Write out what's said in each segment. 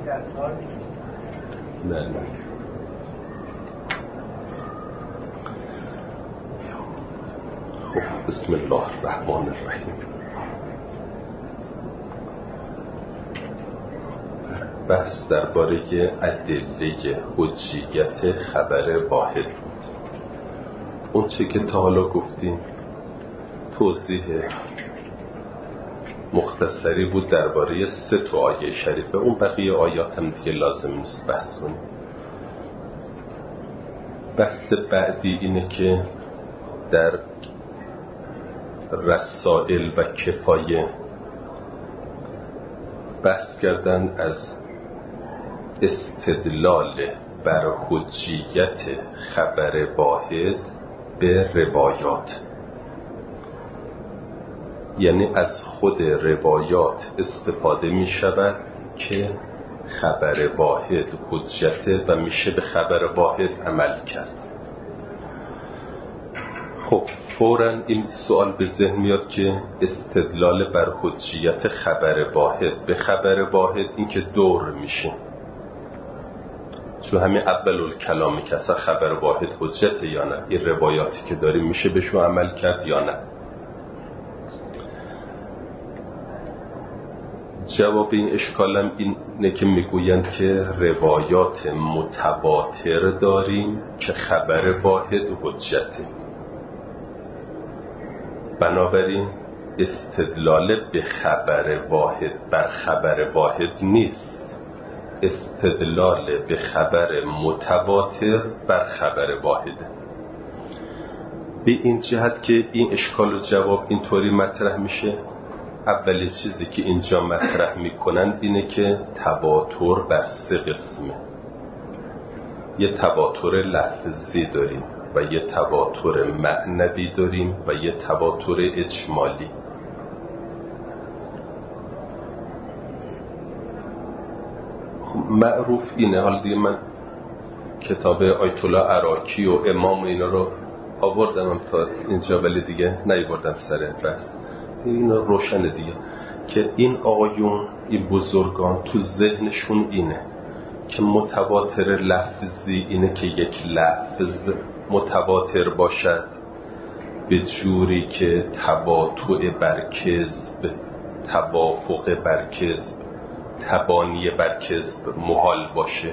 در کار نیست. نه خب بسم الله الرحمن الرحیم. بحث درباره ادله حجیت خبر واحد بود. اون چه که تا حالا گفتیم توضیح مختصری بود درباره 3 آیه شریفه. اون بقیه آیات هم دیگه لازم نیست بحث کنیم. بحث بعدی اینه که در رسائل و کفایه بحث کردن از استدلال بر حجیت خبر واحد به روایات، یعنی از خود روایات استفاده می شود که خبر واحد حجته و میشه به خبر واحد عمل کرد. خب فوراً این سوال به ذهن میاد که استدلال بر حجیت خبر واحد به خبر واحد این که دور میشه، چون همین اول الکلامی که اصلا خبر واحد حجته یا نه، این روایاتی که داریم میشه بهشون عمل کرد یا نه. جواب این اشکالم اینه که میگویند که روایات متواتر داریم که خبر واحد حجته، بنابراین استدلال به خبر واحد بر خبر واحد نیست، استدلال به خبر متواتر بر خبر واحده. به این جهت که این اشکال و جواب اینطوری مطرح میشه، اولین چیزی که اینجا مطرح میکنند اینه که تواتر بر 3 قسمه. یه تواتر لفظی داریم و یه تواتر معنوی داریم و یه تواتر اجمالی. معروف اینه، حالا دیگه من کتاب آیت الله عراقی و امام اینا رو آوردم تا اینجا ولی دیگه نیاوردم سر بحث. این روشنه دیگه که این آقایون، این بزرگان تو ذهنشون اینه که متواتر لفظی اینه که یک لفظ متواتر باشد به جوری که تباطؤ بر کذب، توافق بر کذب، تبانی بر کذب محال باشه.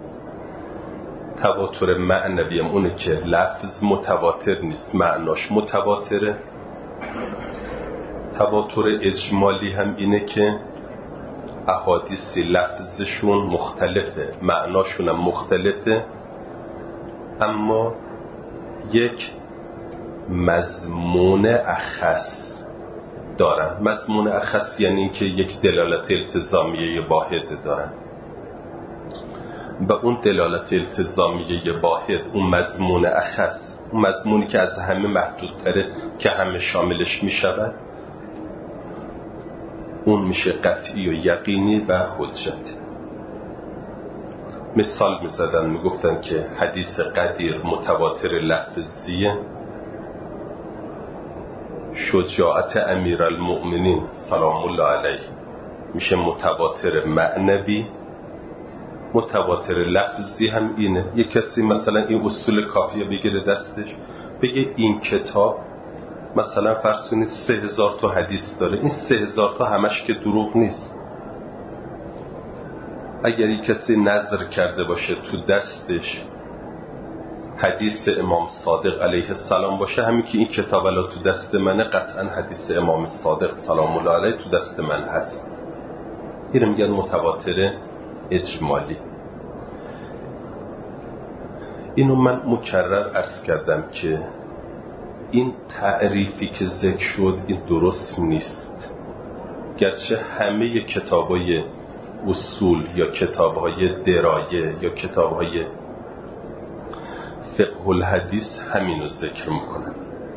تواتر معنوی هم اونه که لفظ متواتر نیست، معناش متواتره. تواتر اجمالی هم اینه که احادیثی لفظشون مختلفه، معناشون هم مختلفه، اما یک مضمون اخص دارن. مضمون اخص یعنی که یک دلالت التزامیه واحد دارن و اون دلالت التزامیه واحد، اون مضمون اخص، اون مضمونی که از همه محدودتره که همه شاملش میشود، اون میشه قطعی و یقینی و حجت. مثال میزدن، میگفتن که حدیث قدیر متواتر لفظیه، شجاعت امیرالمؤمنین سلام الله علیه میشه متواتر معنوی. متواتر لفظی هم اینه، یک کسی مثلا این اصول کافیه بگیره دستش بگه این کتاب مثلا فرض کنید 3000 تا حدیث داره، این 3000 تا همش که دروغ نیست. اگر یک کسی نظر کرده باشه تو دستش حدیث امام صادق علیه السلام باشه، همین که این کتاب الان تو دست منه قطعا حدیث امام صادق سلام الله علیه تو دست من هست. اینو میگن متواتر اجمالی. اینو من مکرر عرض کردم که این تعریفی که ذکر شد این درست نیست، گرچه همه کتابای اصول یا کتابهای درایه یا کتابهای فقه الحدیث همینو ذکر میکنن.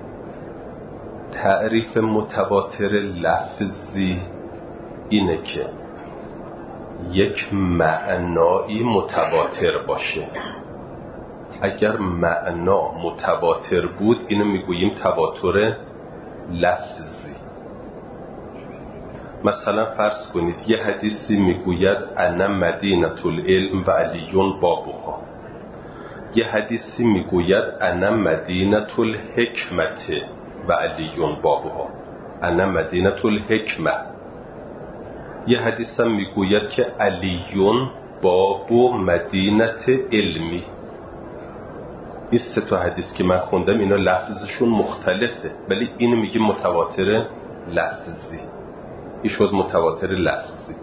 تعریف متواتر لفظی اینه که یک معنایی متواتر باشه. اگر معنا متواتر بود اینو میگوییم تواتر لفظی. مثلا فرض کنید یه حدیثی میگوید انا مدینة العلم و علیون بابها، یه حدیثی میگوید انا مدینة الحکمت و علیون بابها، انا مدینة الحکمه. یه حدیث هم میگوید که علیون باب مدینت علمی. این سه تا حدیث که من خوندم اینا لفظشون مختلفه، ولی اینو میگه متواتر لفظی. این شد متواتر لفظی.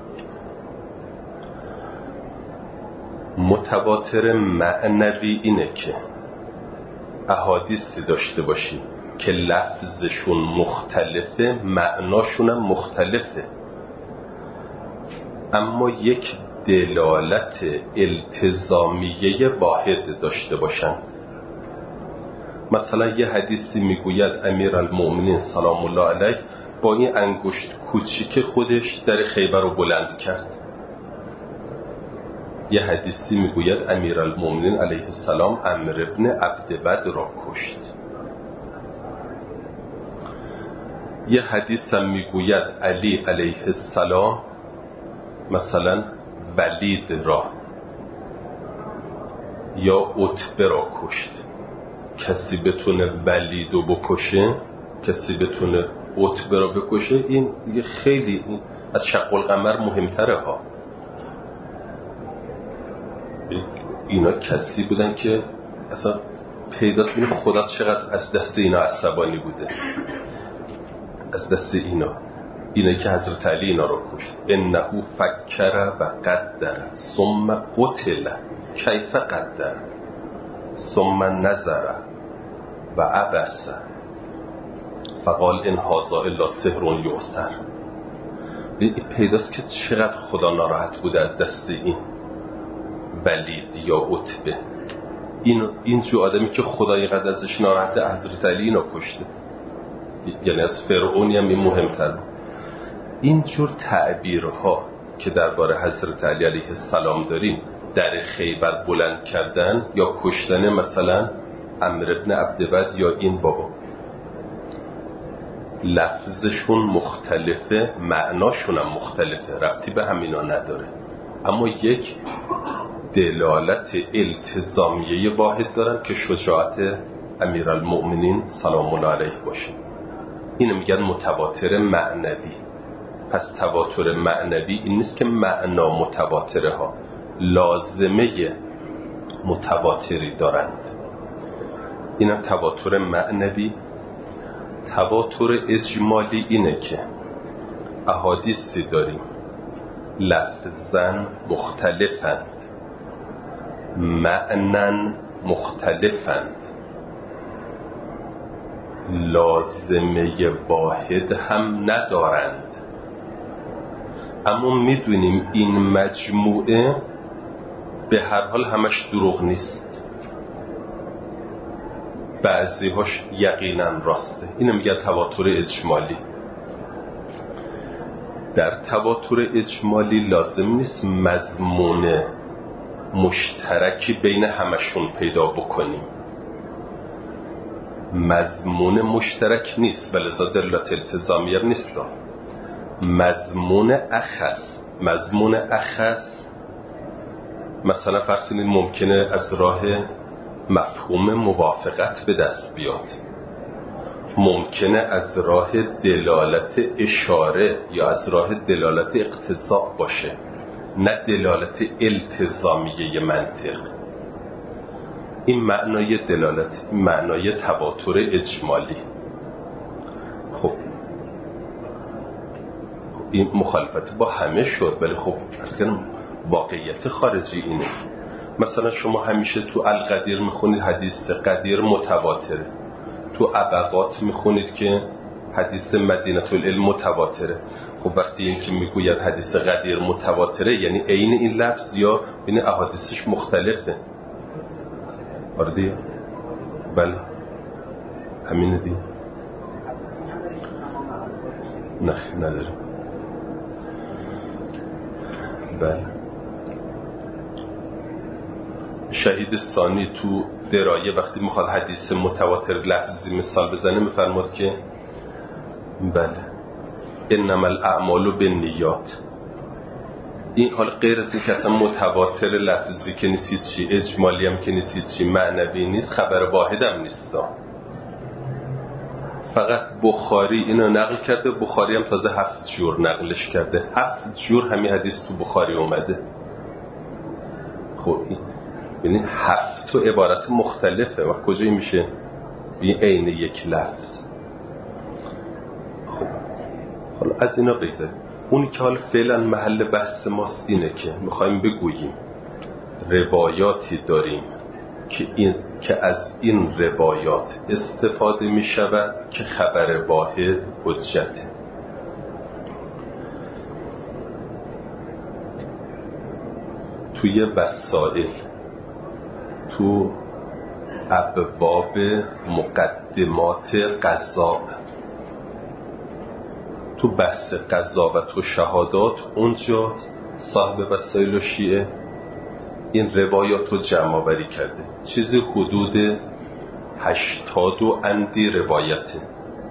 متواتر معنوی اینه که احادیثی داشته باشی که لفظشون مختلفه، معناشون هم مختلفه، اما یک دلالت التزامیه واحد داشته باشن. مثلا یه حدیثی میگوید امیرالمؤمنین سلام الله علیه با این انگشت کوچیک خودش در خیبر رو بلند کرد. یه حدیثی میگوید امیرالمؤمنین علیه السلام عمرو ابن عبدبد را کشت. یه حدیث هم میگوید علی علیه السلام مثلا ولید را یا عتبه را کشت. کسی بتونه ولید رو بکشه، کسی بتونه عتبه را بکشه، این دیگه خیلی از شق القمر مهمتره ها. اینا کسی بودن که اصلا پیداست بینه خدا چقدر از دست اینا عصبانی بوده، از دست اینا که حضرت علی اینا رو کشت. انه فکر و قدر ثم قتل کیف قدر ثم نظر و عبس فقال ان هذا الا سحر یؤثر. پیداست که چقدر خدا ناراحت بوده از دست این ولید یا عتبه. این جو آدمی که خدا اینقدر ازش ناراحته حضرت علی اینا کشته، یعنی از فرعونی هم این مهمتر. این جور تعبیرها که درباره حضرت علی علیه السلام داریم، در خیبر بلند کردن یا کشتن مثلا عمرو ابن عبدبد یا این بابا، لفظشون مختلفه، معناشون هم مختلفه، ربطی به همینا نداره، اما یک دلالت التزامیه واحد دارن که شجاعت امیرالمؤمنین سلام الله علیه باشه. اینو میگن متواتر معنوی. پس تواتر معنوی این نیست که معنا متواتره ها، لازمه متواتری دارند. اینم تواتر معنوی. تواتر اجمالی اینه که احادیثی داریم لفظاً مختلفند، معناً مختلفند، لازمه واحد هم ندارند، اما میدونیم این مجموعه به هر حال همش دروغ نیست، بعضی هاش یقینا راسته. اینو میگه تواتر اجمالی. در تواتر اجمالی لازم نیست مضمون مشترکی بین همشون پیدا بکنیم، مضمون مشترک نیست ولذا دلالت التزامیه نیست، مضمون اخص. مضمون اخص مثلا فرض کنید ممکنه از راه مفهوم موافقت به دست بیاد، ممکنه از راه دلالت اشاره یا از راه دلالت اقتضا باشه، نه دلالت التزامیه منطق. این معنای دلالت، این معنای تواتر اجمالی. خب این مخالفت با همه شد، ولی خب اصلا واقعیت خارجی اینه. مثلا شما همیشه تو القدیر میخونید حدیث قدیر متواتره، تو ابقات میخونید که حدیث مدینة العلم متواتره. خب وقتی این که میگوید حدیث قدیر متواتره یعنی عین این لفظ یا بین احادیثش مختلفه. آره دیگه، بله همینه دیگه. نه نداریم. بله شهید ثانی تو درایه وقتی میخواد حدیث متواتر لفظی مثال بزنه میفرماد که بله انما الاعمال بالنیات. این حال غیر از این که اصلا متواتر لفظی که نیست چی، اجمالی هم که نیست چی، معنوی نیست، خبر واحد هم نیست. فقط بخاری اینو نقل کرده، بخاری هم تازه 7 جور نقلش کرده، 7 جور همین حدیث تو بخاری اومده. خب ببینید 7 تا عبارت مختلفه و کجایی میشه این عین یک لفظ. خب حالا از اینا بگذاریم. اونی که حالا فعلا محل بحث ماست اینه که میخوایم بگوییم روایاتی داریم که از این روایات استفاده می شود که خبر واحد حجته. توی وسائل، تو ابواب مقدمات قضا، تو بحث قضا و تو شهادات، اونجا صاحب وسائل و شیعه این روایات رو جمع آوری کرده. چیزی حدود 80 و اندی روایته.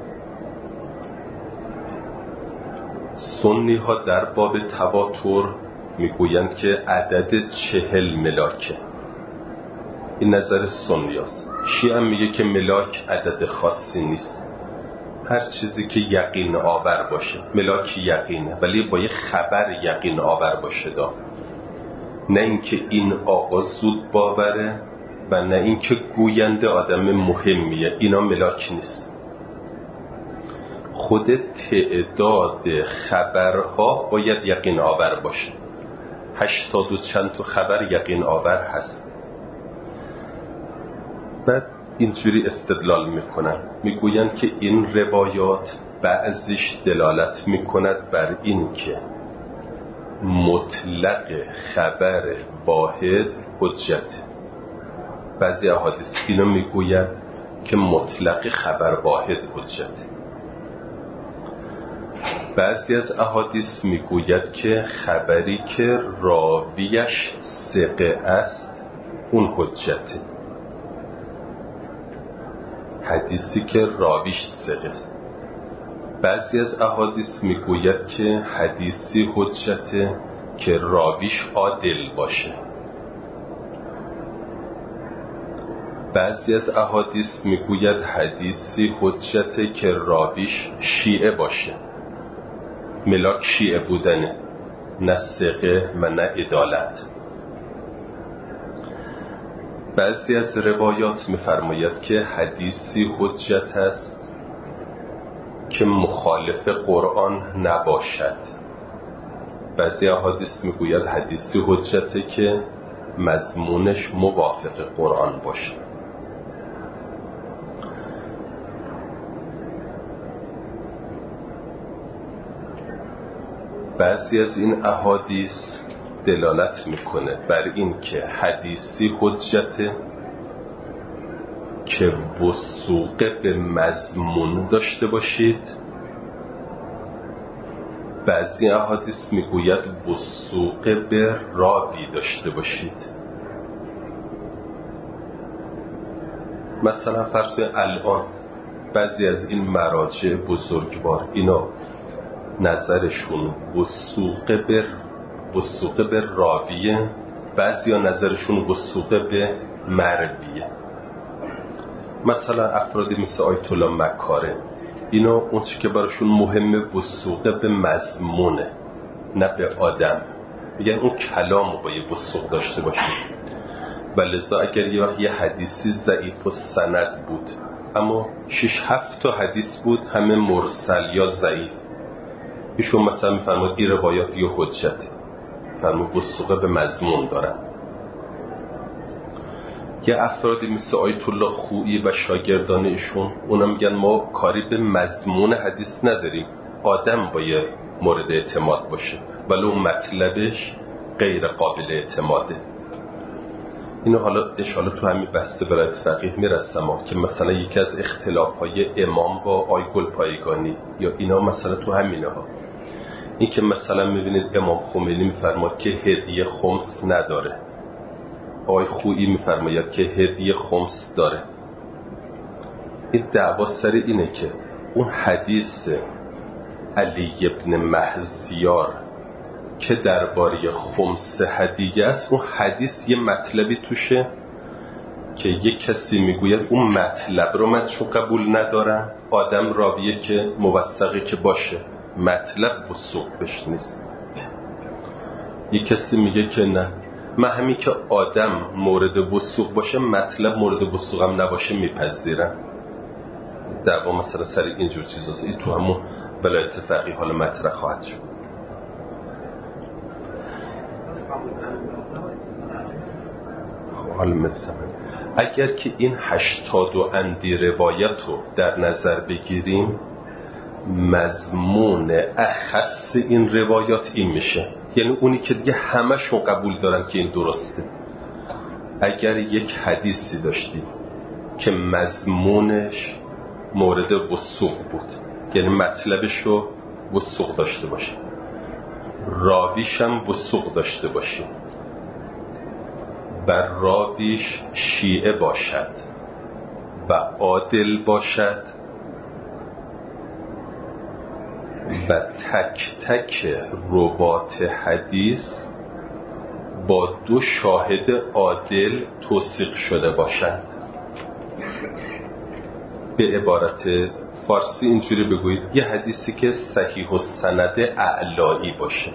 سنی ها در باب تواتر میگویند که عدد 40 ملاکه. این نظر سنی هست. شیعه هم میگه که ملاک عدد خاصی نیست، هر چیزی که یقین آور باشه. ملاک یقینه ولی با یه خبر یقین آور باشه دا، نه اینکه این آقا زود باوره و نه اینکه گوینده آدم مهمیه. اینا ملاک نیست. خود تعداد خبرها باید یقین آور باشه. 80 و چند تا خبر یقین آور هست. بعد اینجوری استدلال میکنن، میگویند که این روایات بعضیش دلالت میکند بر این که مطلق خبر واحد حجت. بعضی احادیث اینو میگوید که مطلق خبر واحد حجت. بعضی از احادیث میگوید که خبری که راویش ثقه است اون حجته. حدیثی که راویش ثقه است. بعضی از احادیث میگوید که حدیثی حجته که راویش عادل باشه. بعضی از احادیث میگوید حدیثی حجته که راویش شیعه باشه. ملاک شیعه بودنه، نه ثقه و نه عدالت. بعضی از روایات میفرماید که حدیثی حجت است که مخالف قرآن نباشد. بعضی احادیث میگوید حدیثی حجته که مضمونش موافق قرآن باشه. بعضی از این احادیث دلالت میکنه بر این که حدیثی حجته که وثوق به مضمون داشته باشید. بعضی احادیث میگوید وثوق به راوی داشته باشید. مثلا فرض الان بعضی از این مراجع بزرگوار اینا نظرشون وثوق به راویه، بعضی ها نظرشون وثوق به مرویه. مثلا افرادی مثل آیت الله مکارم، اینا اون چی که براشون مهمه وثوق به مضمونه نه به آدم. میگن اون کلام باید وثوق داشته باشه. ولذا اگر یه حدیثی ضعیف و سند بود اما 6-7 تا حدیث بود همه مرسل یا ضعیف، ایشون مثلا میفرماد این روایات یا حجت، فرمود وثوق به مضمون دارن. یه افرادی مثل آیت الله خویی و شاگردان ایشون، اونا میگن ما کاری به مضمون حدیث نداریم، آدم باید مورد اعتماد باشه ولو مطلبش غیر قابل اعتماده. اینو حالا اشاره تو همین بحث برای فقیه میرسم که مثلا یکی از اختلافهای امام با آی گلپایگانی یا اینا مثلا تو همینه ها، این که مثلا میبینید امام خمینی میفرماد که هدیه خمس نداره، آقای خویی میفرماید که هدیه خمس داره. این دعوا سر اینه که اون حدیث علی ابن مهزیار که درباره خمس هدیه است، اون حدیث یه مطلبی توشه که یک کسی میگوید اون مطلب رو من چون قبول ندارم، آدم راویه که موثقی که باشه مطلب وثوق بش نیست. یک کسی میگه که نه، من همین که آدم مورد وثوق باشه مطلب مورد وثوقم نباشه میپذیرم. دعوا مثلا سر اینجور چیزاست. این تو همون ولایت فقیه حال مطرح خواهد شد. حالا مثلا اگر که این 80 و اندی روایت رو در نظر بگیریم، مضمون اخص این روایات این میشه، یعنی اونی که دیگه همشون قبول دارن که این درسته. اگر یک حدیثی داشتیم که مضمونش مورد وثوق بود، یعنی مطلبش رو وثوق داشته باشه، راویش هم وثوق داشته باشه، بر راویش شیعه باشد و عادل باشد و تک تک روات حدیث با 2 شاهد عادل توثیق شده باشند. به عبارت فارسی اینجوری بگویید، یه حدیثی که صحیح السند اعلایی باشه.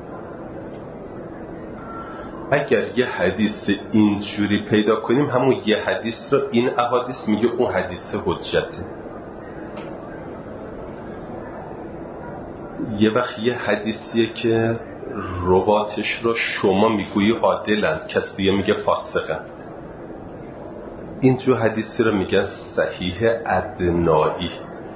اگر یه حدیث اینجوری پیدا کنیم، همون یه حدیث رو این احادیث میگه اون حدیث حجته. یه وقت یه حدیثیه که رواتش رو شما میگویی عادلن، کسی دیگه میگه فاسقن، اینجور حدیثی رو میگن صحیح ادنایی.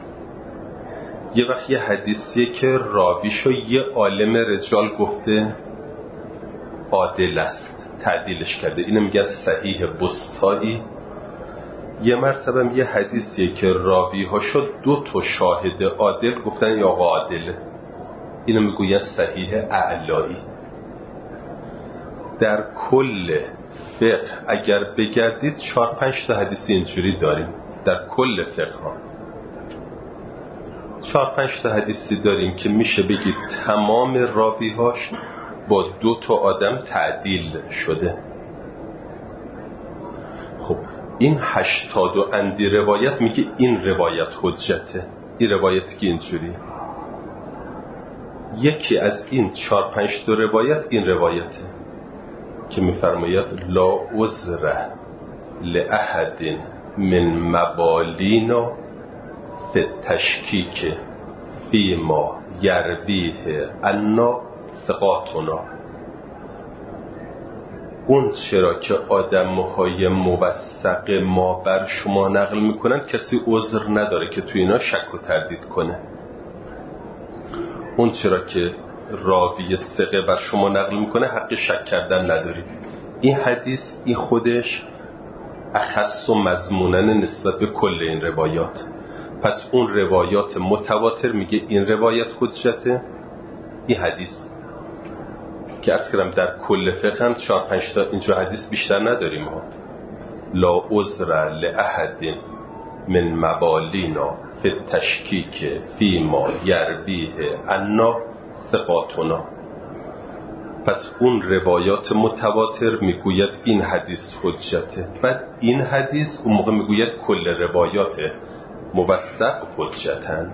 یه وقت یه حدیثیه که راویشو یه عالم رجال گفته عادل است، تعدیلش کرده، اینو میگن صحیح بستایی. یه مرتبه یه حدیثیه که راویهاشو 2 شاهد عادل گفتن یا آقا عادله، اینو میگوین صحیح اعلایی. در کل فقه اگر بگردید 4-5 تا حدیث اینجوری داریم. در کل فقه ها 4-5 تا حدیثی داریم که میشه بگید تمام راویهاش با 2 آدم تعدیل شده. خب این 80 و اندی روایت میگه این روایت حجته. این روایتی که اینجوری، یکی از این 4-5 تا روایت این روایته که میفرماید لا عذر لأحد من مبالینا فی التشکیک فیما یرویه عنا ثقاتنا. اون چرا که آدم‌های موثق ما بر شما نقل میکنن کسی عذر نداره که تو اینا شک و تردید کنه. اون چرا که راوی ثقه بر شما نقل میکنه حق شک کردن نداری. این حدیث این خودش اخص و مضمونن نسبت به کل این روایات. پس اون روایات متواتر میگه این روایت حجته. این حدیث که عرض کردم در کل فقه هم 4-5 تا اینجا حدیث بیشتر نداریم ها. لا عذر لأحد من مبالینا فی التشکیک فیما یرویه عنا ثقاتنا. پس اون روایات متواتر میگوید این حدیث حجته. بعد این حدیث اون موقع میگوید کل روایات موثق حجتند.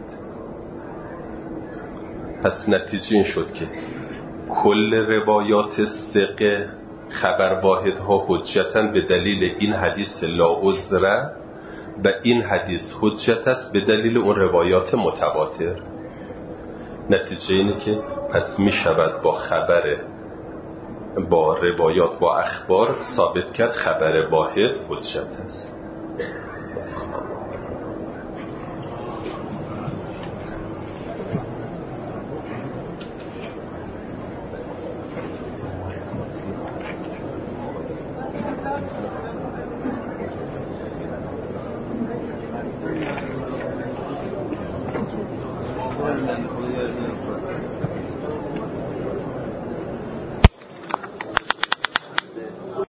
پس نتیجه این شد که کل روایات ثقه خبر واحدها حجتند به دلیل این حدیث لا عذر، و این حدیث حجت است به دلیل اون روایات متواتر. نتیجه اینه که پس می شود با روایات با اخبار ثابت کرد خبر واحد حجت است.